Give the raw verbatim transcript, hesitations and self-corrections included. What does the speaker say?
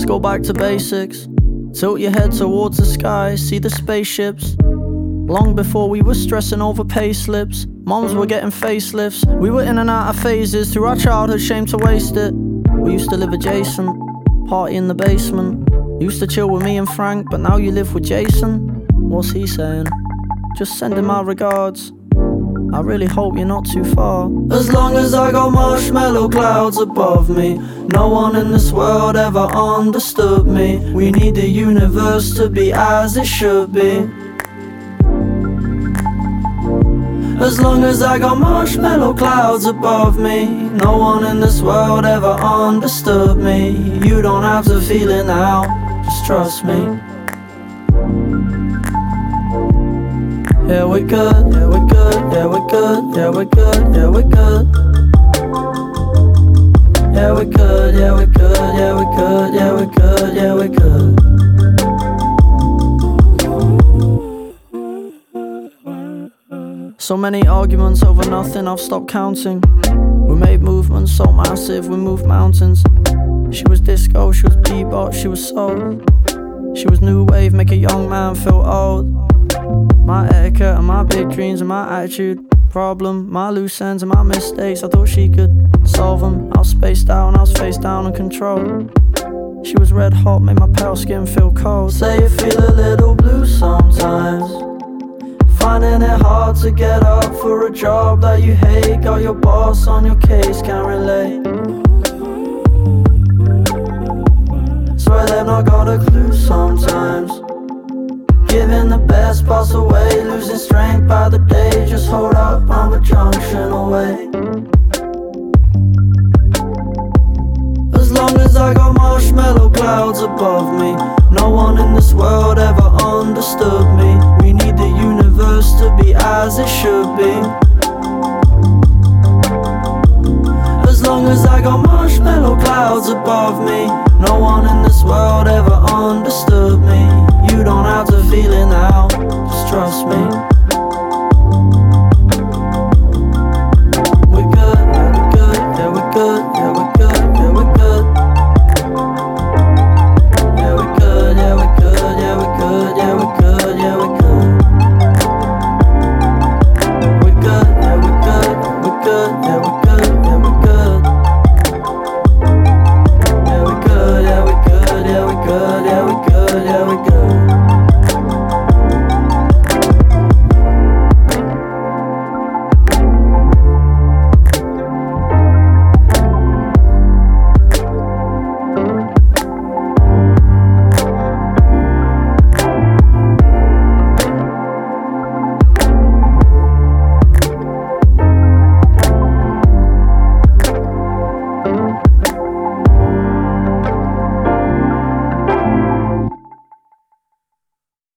go back to basics. Tilt your head towards the sky, see the spaceships. Long before we were stressing over pay slips, moms were getting facelifts. We were in and out of phases through our childhood, shame to waste it. We used to live adjacent, party in the basement. Used to chill with me and Frank, but now you live with Jason. What's he saying? Just send him my regards. I really hope you're not too far. As long as I got marshmallow clouds above me, no one in this world ever understood me. We need the universe to be as it should be. As long as I got marshmallow clouds above me, no one in this world ever understood me. You don't have to feel it now, just trust me. Yeah, we're good, yeah, we're good, yeah, we're good, yeah, we're good, yeah, we're good. Yeah, we're good, yeah, we're good, yeah, we're good, yeah, we're good, yeah, we're good. So many arguments over nothing, I've stopped counting. We made movements so massive, we moved mountains. She was disco, she was bebop, she was soul. She was new wave, make a young man feel old. My etiquette and my big dreams and my attitude. Problem, my loose ends and my mistakes, I thought she could solve them. I was spaced out and I was face down and controlled. She was red hot, made my pale skin feel cold. Say you feel a little blue sometimes, finding it hard to get up for a job that you hate. Got your boss on your case, can't relate. Swear they've not got a clue sometimes. Giving the best parts away, losing strength by the day. Just hold up, I'm a junction away. As long as I got marshmallow clouds above me, no one in this world ever understood me. We need the universe to be as it should be. As long as I got marshmallow clouds above me, no one in this world ever understood me. You don't have to feel it now.